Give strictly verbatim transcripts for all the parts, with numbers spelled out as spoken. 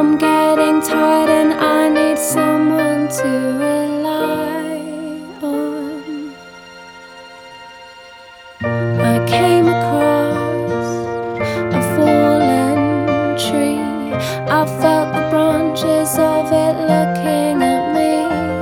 I'm getting tired and I need someone to rely on. I came across a fallen tree. I felt the branches of it looking at me.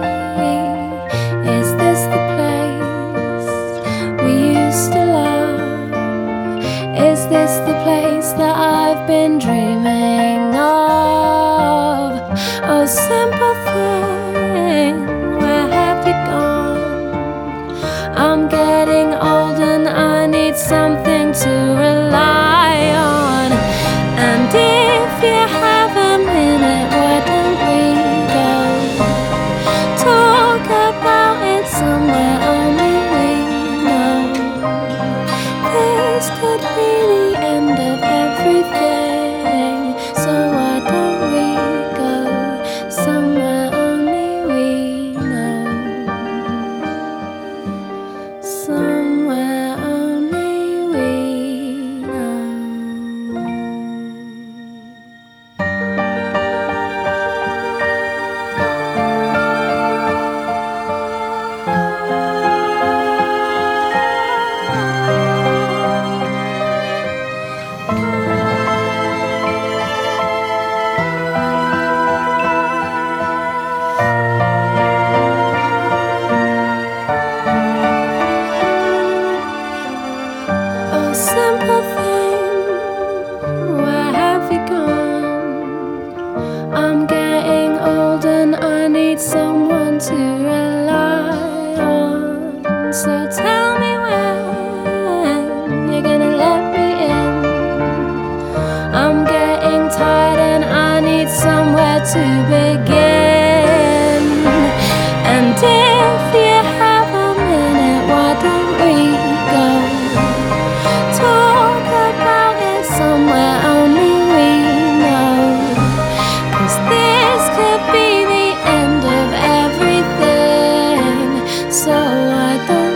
Is this the place we used to love? Is this the place that I've been dreaming of? Oh, simple thing, where have you gone? I'm getting old and I need something to rely on. And if you have a minute, why don't we go talk about it somewhere only we know? This could be the end of everything, so why don't we go somewhere only we know? Somewhere only we know. Oh, simple thing, where have you gone? I'm getting old and I need someone to rely on. So tell me when you're gonna let me in. I'm getting tired and I need somewhere to begin. And if you have a minute, why don't we go talk about it somewhere only we know? 'Cause this could be the end of everything, so I don't